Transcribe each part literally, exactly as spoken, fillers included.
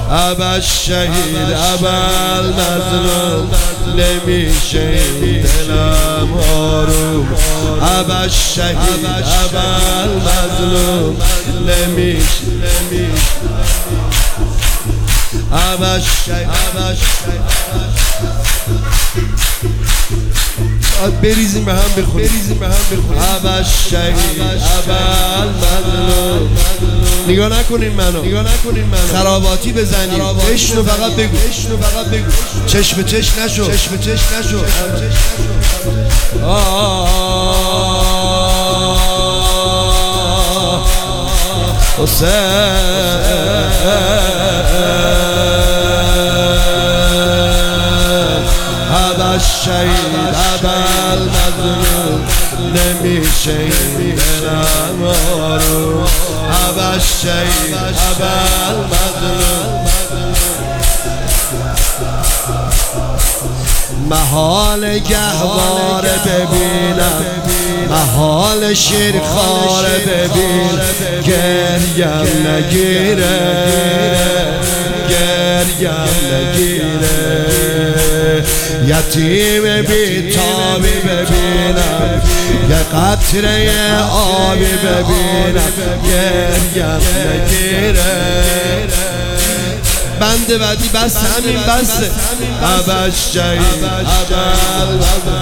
ابا شهید ابا مظلوم نمیشه دلم آروم ابا شهید ابا مظلوم نمیشه ابا شهید ابا بریزیم به هم بخونیم بریزیم به هم بخونیم ابا شهید ابا مظلوم. نگاه نکنین منو نگاه نکنین منو خراباتی بزنید بشنو فقط بگو بشنو فقط بگو چشم به چشم نشو چشم به چشم نشو حسین ابا شهید ابا مظلوم نمیشه دلم آروم ابا شهید ابا مظلوم محال گهواره ببینم محال شیرخواره ببین گریم نگیره گریم نگیره یتیم بیتابی ببینم یه قطره آبی ببینم گریم نگیره بنده بعدی بس همین بسه ابا شهید ابا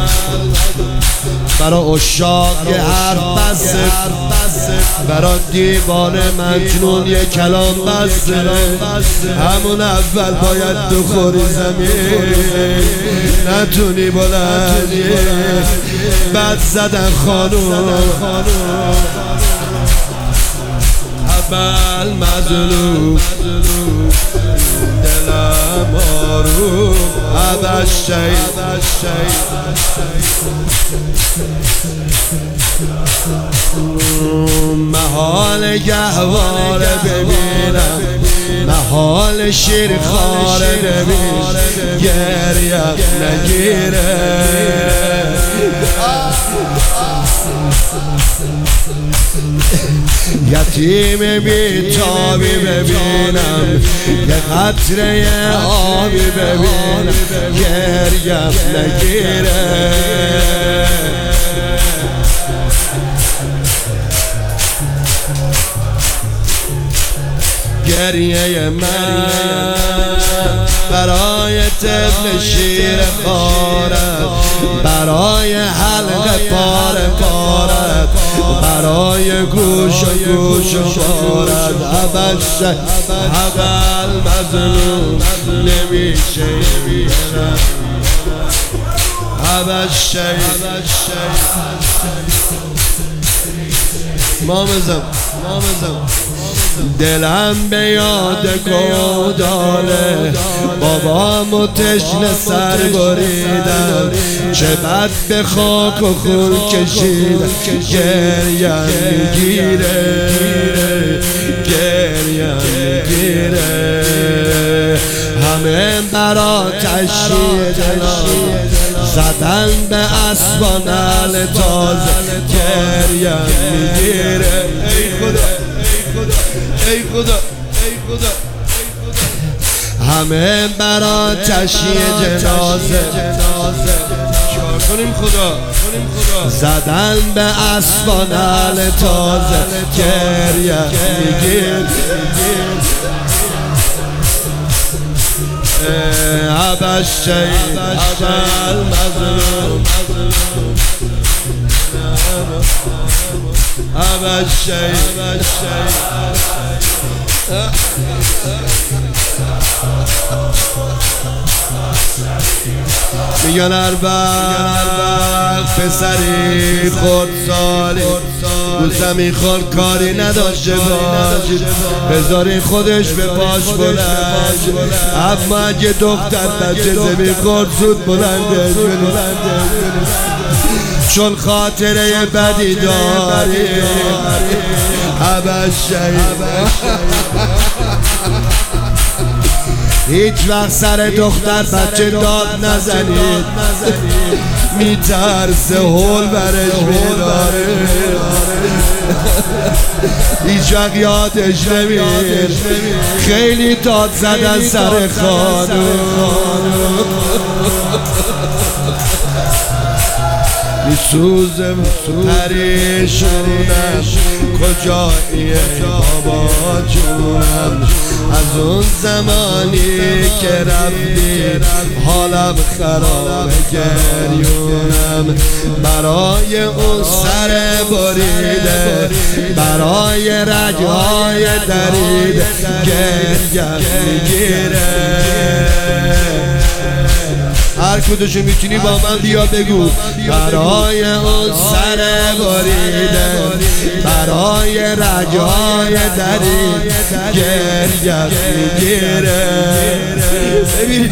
برا اشاق یه حرف بسه برا دیوانه مجنون یه کلام بسه همون اول باید بخوری زمین نتونی بلندی بد زدن خانوم ابا مظلوم دلم آروم ابا شهید محال گهواره ببینم محال شیرخواره ببین گریم نگیره یتیم بیتابی ببینم یه قطره آبی ببینم گریم نگیره گریه من برای طفل شیر خارت برای حلقه پاره پارت برای گوش و گوش و بارد ابا شهید ابا مظلوم نمیشه ابا شهید مامزم مامزم دلم به یاد گوداله بابامو تشنه سر بریدم چه بد به خاک و خون کشیدم گریم میگیره گریم میگیره همه برا تشیدن زدن به اسبان ال تازه گریم میگیره ای خدا ای خدا ای خدا همه برا تشییع جنازه چیکار کنیم خدا زدن به اسبان ال تازه گریه میگیر ابا شهید ابا مظلوم ابا شهید میگن هر وقت پسری خودسالی رو زمین خال کاری نداشته باش بذاری خودش به پاش بلند اما اگه دختر بچه زمین خود زود بلنده چون خاطره بدی داری ابا شهید هیچ وقت سر دختر بچه داد نزنید میترسه هول برش میداره هیچ وقت یادش نمیر خیلی داد زدن سر خانم میسوزم پریشونم کجاییه بابا جونم از اون زمانی که رفتی حالم خراب گریونم برای اون سر بریده برای رگهای دریده گریت میگیره هر کدوشو میتونی با من بیا بگو برای اون سر بریده برای رگهای دریده گریت میگیره ببینید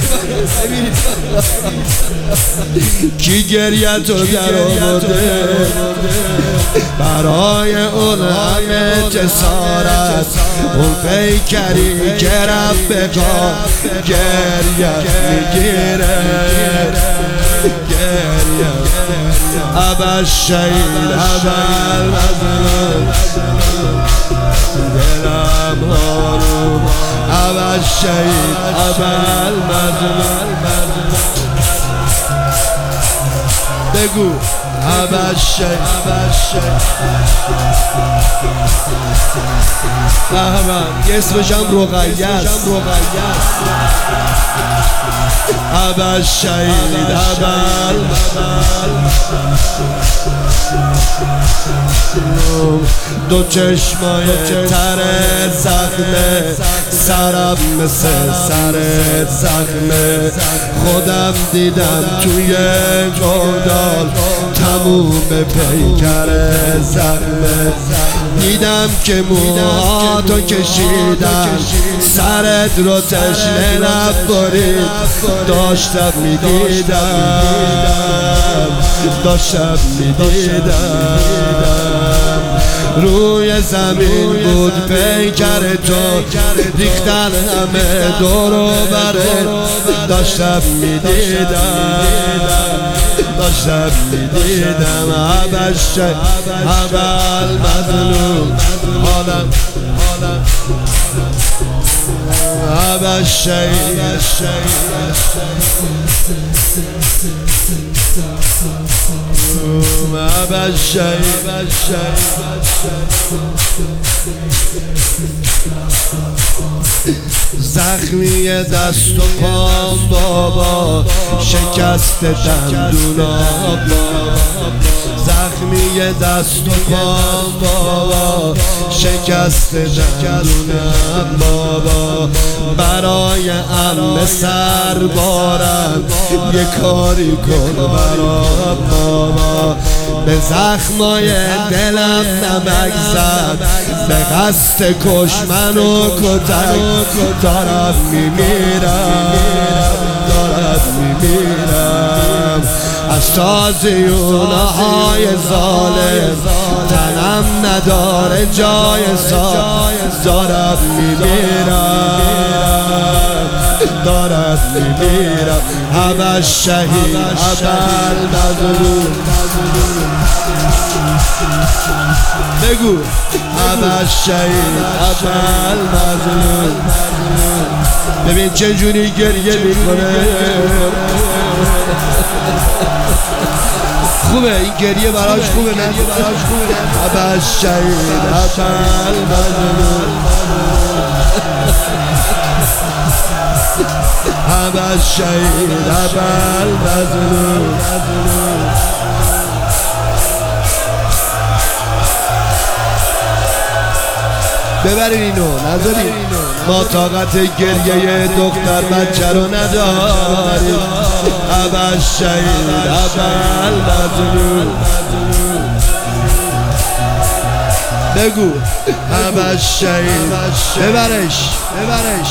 کی گریتو در آورده برای اون همه جسارت اون پیکری که رفت به کار گریت میگیره ابا شهید ابا مظلوم دلم هاروم ابا شهید ابا مظلوم بگو ابا شهید ابا شهید یه اسمش هم رقیه است ابا شهید ابا دو چشمای تر زخمه سرم مثل سر زخمه خودم دیدم توی گودال تموم پیکر زخمه دیدم که موهاتو کشیدم سرت رو تشنه نبرید داشتم میدیدم داشتم میدیدم روی زمین بود پیکر تو ریختن همه دورو بره داشتم میدیدم داشتم میدیدم ابا شهید ابا مظلوم حالم ابا شهید ابا شهید زخمی دست و پام بابا شکست دندونام زخمی دست و پام بابا شکست دندونم بابا برای عمه سر بارم یه کاری کن برام بابا به زخمای دلم نمک زد به قصد کش منو کتک دارم میمیرم دارم میمیرم از تازیونه های ظالم تنم نداره جای ساز دارم میمیرم دارم میمیرم ابا شهید ابا مظلوم بگو ابا شهید ابا مظلوم ببین چه جوری گریه میکنه خوبه این گریه براش خوبه نه ابا شهید ابا مظلوم ابا شهید ابا مظلوم ببرین اینو نذارین ما طاقت گریه دختر بچه رو نداریم ابا شهید ابا مظلوم بگو ابا شهید ببرش ببرش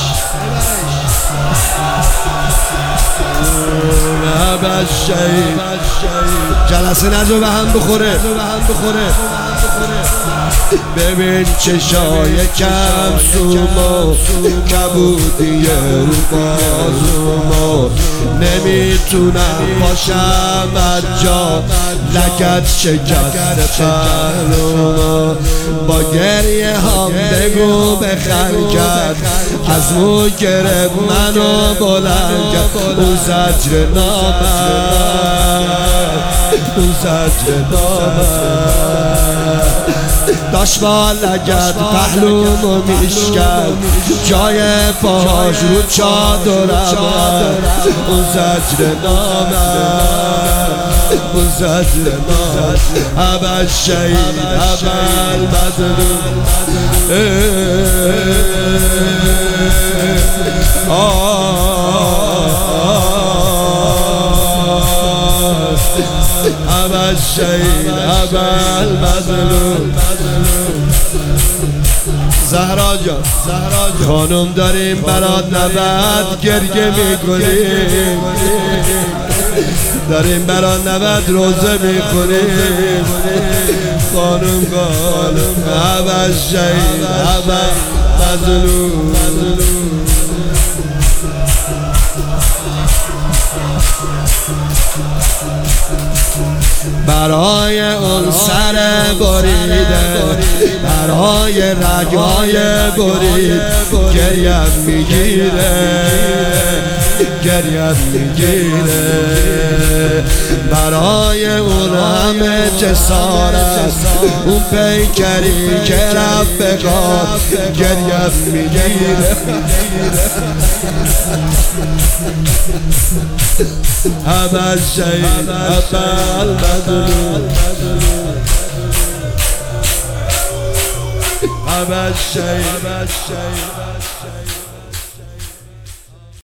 ابا شهید جلسه نزو به هم بخوره ببین چشای کم سومو کبودی رو بازومو نمیتونم باشم از جا لگت شکست پهلومو با گریه هم بگو بخند کرد از مو گرفت منو بلند کرد اون زجر نامد اون زجر نامد داشت با لگت پهلومو میشکرد جای پاهاش رو چادرم اون زجر نامد اون زجر نامد اول شهید اول مظلوم اول شهید اول مظلوم زهرا جان خانم داریم برات نود گریه میکنیم داریم برات نود روزه میخوریم خانم خانم اول شهید اول مظلوم برای اون سر بریده برای رگای برید گریم میگیره گریم میگیره برای اون همه جسارت اون پیکری که رفت بگار گریم میگیره اول شهید اول مظلوم اول شهید